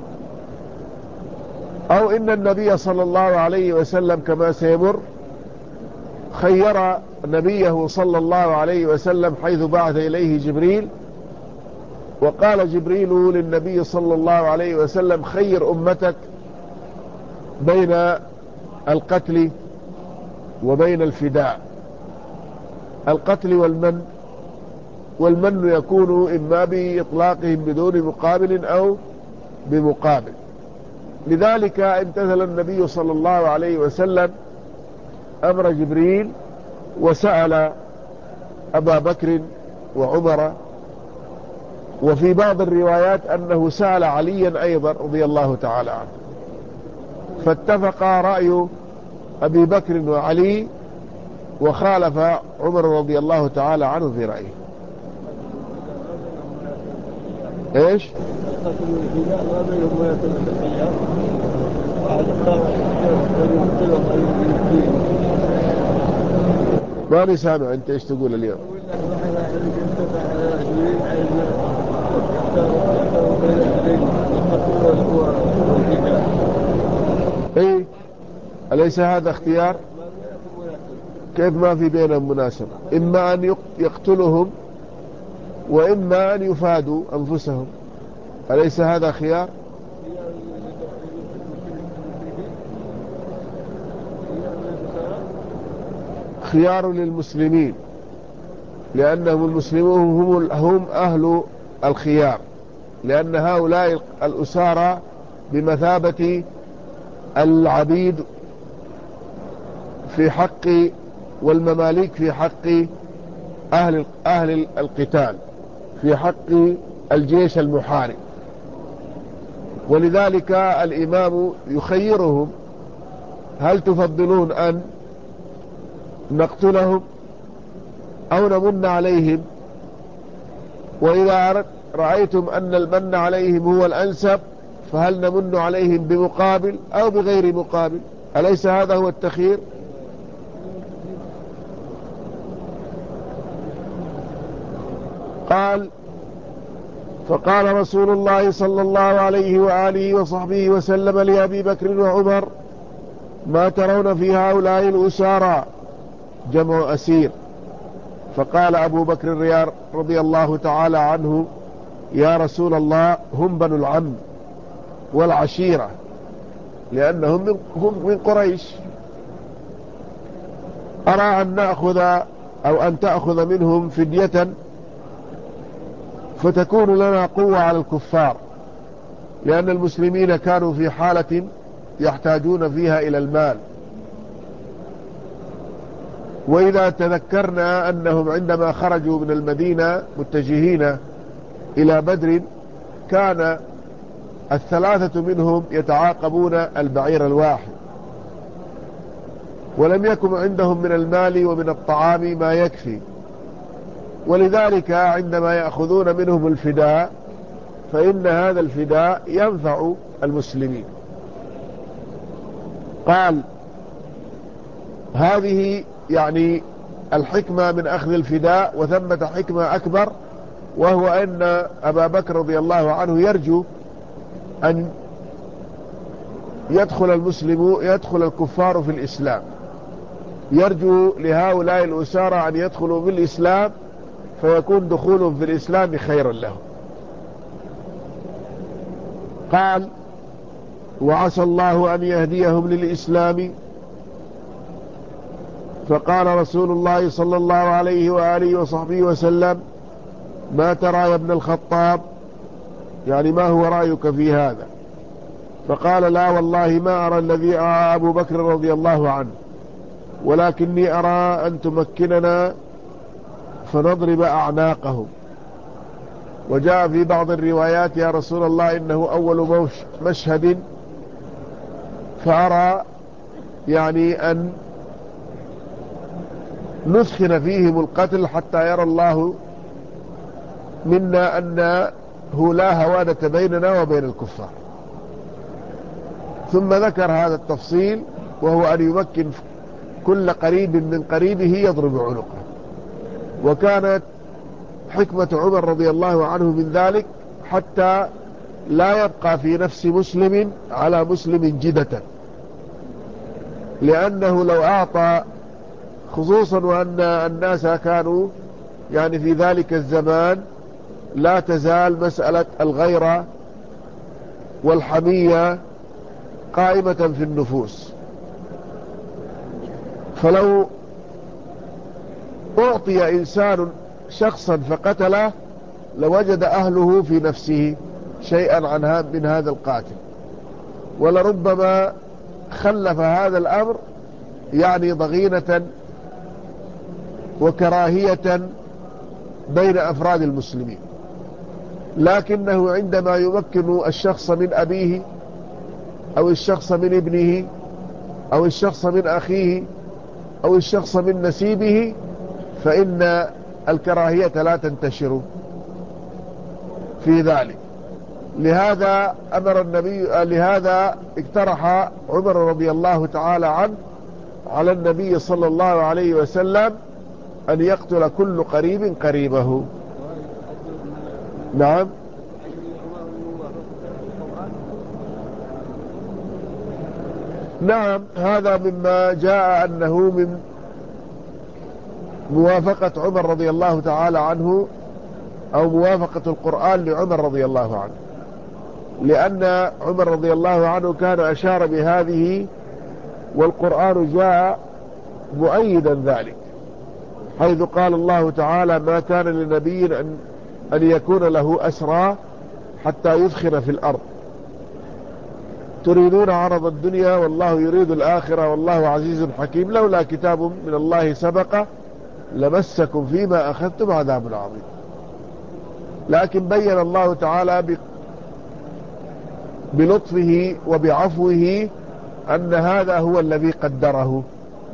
أو إن النبي صلى الله عليه وسلم كما سيمر خير نبيه صلى الله عليه وسلم حيث بعث إليه جبريل، وقال جبريل للنبي صلى الله عليه وسلم: خير أمتك بين القتل وبين الفداء، القتل والمن يكون إما بإطلاقهم بدون مقابل أو بمقابل. لذلك امتثل النبي صلى الله عليه وسلم أمر جبريل وسأل أبا بكر وعمر، وفي بعض الروايات أنه سأل عليا أيضا رضي الله تعالى عنه، فاتفق رأي أبي بكر وعلي وخالف عمر رضي الله تعالى عنه في رأيه. ايش؟ ماني سامع انت ايش تقول اليوم؟ ايه، أليس هذا اختيار؟ كيف ما في بينهم مناسبة؟ إما أن يقتلهم وإما أن يفادوا أنفسهم، أليس هذا خيار؟ خيار للمسلمين، لأنهم المسلمون هم أهل الخيار، لأن هؤلاء الأسارى بمثابة العبيد في حق والمماليك في حق أهل القتال، في حق الجيش المحارب. ولذلك الإمام يخيرهم: هل تفضلون أن نقتلهم أو نمن عليهم؟ وإذا رأيتم أن المن عليهم هو الأنسب فهل نمن عليهم بمقابل أو بغير مقابل؟ أليس هذا هو التخيير؟ فقال رسول الله صلى الله عليه وآله وصحبه وسلم لأبي بكر وعمر: ما ترون في هؤلاء الأسارى؟ جمع أسير. فقال أبو بكر رضي الله تعالى عنه: يا رسول الله، هم بنو العم والعشيرة، لأنهم هم من قريش، أرى أن نأخذ أو أن تأخذ منهم فدية فتكون لنا قوة على الكفار، لأن المسلمين كانوا في حالة يحتاجون فيها إلى المال. وإذا تذكرنا أنهم عندما خرجوا من المدينة متجهين إلى بدر كان 3 منهم يتعاقبون البعير الواحد، ولم يكن عندهم من المال ومن الطعام ما يكفي، ولذلك عندما يأخذون منهم الفداء فإن هذا الفداء ينفع المسلمين. قال هذه يعني الحكمة من أخذ الفداء، وثمة حكمة أكبر، وهو أن أبا بكر رضي الله عنه يرجو أن يدخل الكفار في الإسلام، يرجو لهؤلاء الأسارى أن يدخلوا بالإسلام فيكون دخولهم في الإسلام خيرا لهم. قال وعسى الله أن يهديهم للإسلام. فقال رسول الله صلى الله عليه وآله وصحبه وسلم ما ترى يا ابن الخطاب، يعني ما هو رأيك في هذا؟ فقال لا والله ما أرى الذي أرى أبو بكر رضي الله عنه، ولكني أرى أن تمكننا فنضرب أعناقهم. وجاء في بعض الروايات يا رسول الله إنه أول مشهد، فأرى يعني أن نسخن فيهم القتل حتى يرى الله منا أنه لا هوانة بيننا وبين الكفار. ثم ذكر هذا التفصيل، وهو أن يمكن كل قريب من قريبه يضرب عنقه. وكانت حكمة عمر رضي الله عنه من ذلك حتى لا يبقى في نفس مسلم على مسلم جدة، لأنه لو أعطى، خصوصا وأن الناس كانوا يعني في ذلك الزمان لا تزال مسألة الغيرة والحمية قائمة في النفوس، فلو أعطي إنسان شخصا فقتله لوجد أهله في نفسه شيئا من هذا القاتل، ولربما خلف هذا الأمر يعني ضغينة وكراهية بين أفراد المسلمين. لكنه عندما يمكن الشخص من أبيه أو الشخص من ابنه أو الشخص من أخيه أو الشخص من نسيبه فإن الكراهية لا تنتشر في ذلك. لهذا لهذا اقترح عمر رضي الله تعالى عنه على النبي صلى الله عليه وسلم أن يقتل كل قريب قريبه. نعم. نعم، هذا مما جاء أنه من موافقة عمر رضي الله تعالى عنه، أو موافقة القرآن لعمر رضي الله عنه، لأن عمر رضي الله عنه كان أشار بهذه، والقرآن جاء مؤيدا ذلك، حيث قال الله تعالى ما كان لنبي أن يكون له أسرى حتى يثخن في الأرض تريدون عرض الدنيا والله يريد الآخرة والله عزيز حكيم لولا كتاب من الله سبق لمسكم فيما أخذتم عذاب عظيم. لكن بين الله تعالى بلطفه وبعفوه أن هذا هو الذي قدره،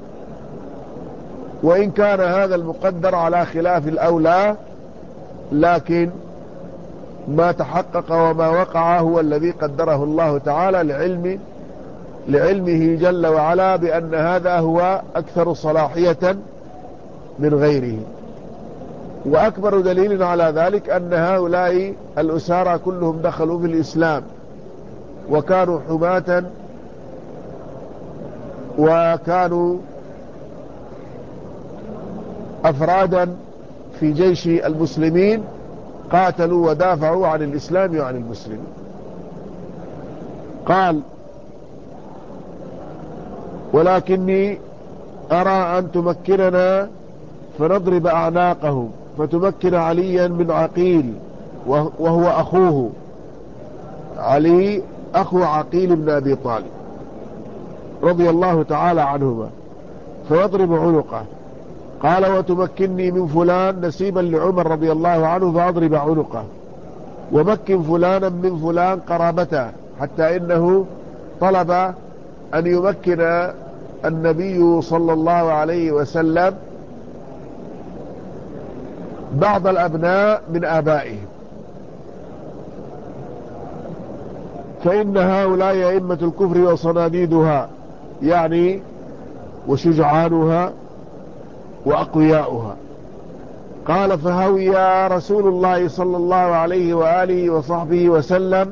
وإن كان هذا المقدر على خلاف الأولى، لكن ما تحقق وما وقع هو الذي قدره الله تعالى لعلمه جل وعلا بأن هذا هو أكثر صلاحية من غيره. وأكبر دليل على ذلك أن هؤلاء الأسارى كلهم دخلوا في الإسلام وكانوا حماة، وكانوا أفرادا في جيش المسلمين قاتلوا ودافعوا عن الإسلام وعن المسلمين. قال ولكني أرى أن تمكننا فنضرب أعناقهم، فتمكن عليا من عقيل وهو أخوه، علي أخو عقيل بن أبي طالب رضي الله تعالى عنهما، فيضرب عنقه. قال وتمكنني من فلان نسيبا لعمر رضي الله عنه فأضرب عنقه، ومكن فلانا من فلان قرابته، حتى إنه طلب أن يمكن النبي صلى الله عليه وسلم بعض الأبناء من آبائهم، فإن هؤلاء أئمة الكفر وصناديدها، يعني وشجعانها وأقوياؤها. قال فهوي رسول الله صلى الله عليه وآله وصحبه وسلم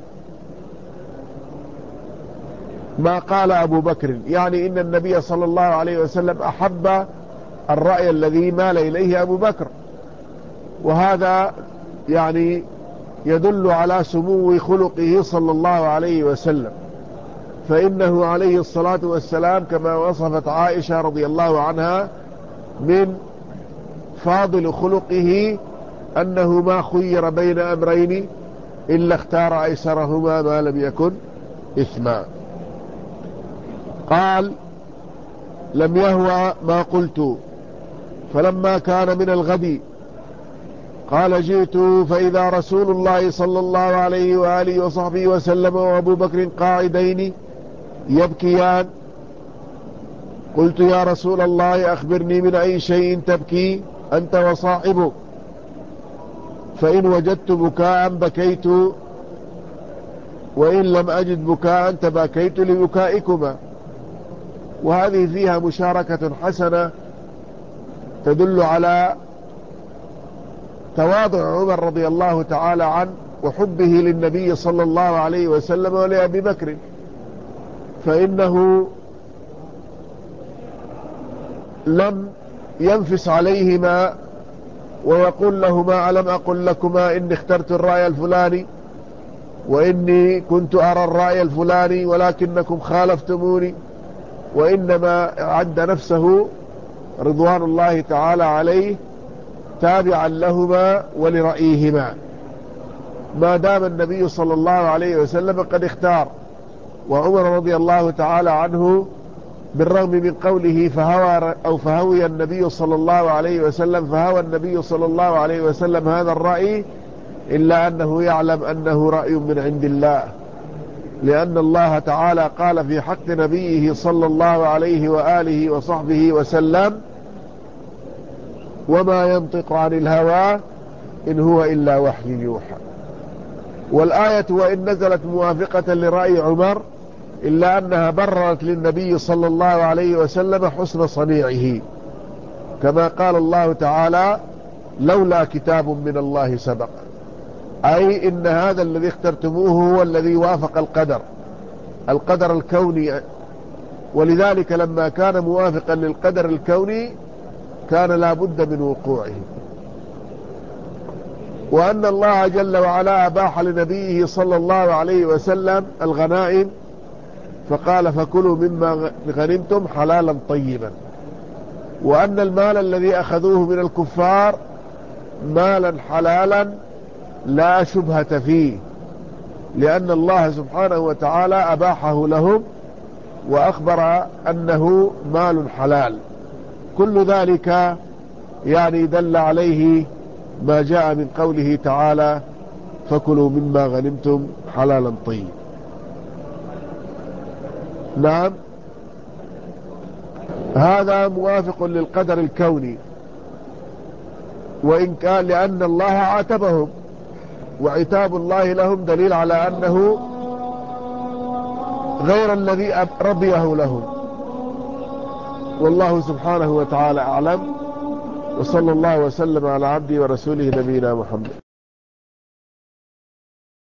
ما قال أبو بكر، يعني إن النبي صلى الله عليه وسلم أحب الرأي الذي مال إليه أبو بكر، وهذا يعني يدل على سمو خلقه صلى الله عليه وسلم، فإنه عليه الصلاة والسلام كما وصفت عائشة رضي الله عنها من فاضل خلقه أنه ما خير بين أمرين إلا اختار أيسرهما ما لم يكن إثما. قال لم يهوى ما قلت، فلما كان من الغد قال جئت فإذا رسول الله صلى الله عليه وآله وصحبه وسلم وأبو بكر قاعدين يبكيان. قلت يا رسول الله أخبرني من أي شيء تبكي أنت وصاحبك، فإن وجدت بكاء بكيت وإن لم أجد بكاء تباكيت لبكائكما. وهذه فيها مشاركة حسنة تدل على تواضع عمر رضي الله تعالى عنه وحبه للنبي صلى الله عليه وسلم ولأبي بكر، فإنه لم ينفس عليهما ويقول لهما ألم أقل لكما إني اخترت الرأي الفلاني وإني كنت أرى الرأي الفلاني ولكنكم خالفتموني، وإنما عد نفسه رضوان الله تعالى عليه تابعا لهما ولرأيهما، ما دام النبي صلى الله عليه وسلم قد اختار. وعمر رضي الله تعالى عنه بالرغم من قوله فهوي النبي صلى الله عليه وسلم، فهوى النبي صلى الله عليه وسلم هذا الرأي، إلا أنه يعلم أنه رأي من عند الله، لأن الله تعالى قال في حق نبيه صلى الله عليه وآله وصحبه وسلم وما ينطق عن الهوى إن هو إلا وحي يوحى. والآية وإن نزلت موافقة لرأي عمر إلا أنها بررت للنبي صلى الله عليه وسلم حسن صنيعه، كما قال الله تعالى لولا كتاب من الله سبق، أي إن هذا الذي اخترتموه هو الذي وافق القدر الكوني، ولذلك لما كان موافقا للقدر الكوني كان لا بد من وقوعه. وأن الله جل وعلا أباح لنبيه صلى الله عليه وسلم الغنائم، فقال فكلوا مما غنمتم حلالا طيبا، وأن المال الذي أخذوه من الكفار مالا حلالا لا شبهة فيه، لأن الله سبحانه وتعالى أباحه لهم وأخبر أنه مال حلال. كل ذلك يعني دل عليه ما جاء من قوله تعالى فكلوا مما غنمتم حلالا طيب. نعم، هذا موافق للقدر الكوني، وإن كان لأن الله عاتبهم، وعتاب الله لهم دليل على أنه غير الذي رضيه لهم. والله سبحانه وتعالى أعلم، وصلى الله وسلم على عبده ورسوله نبينا محمد.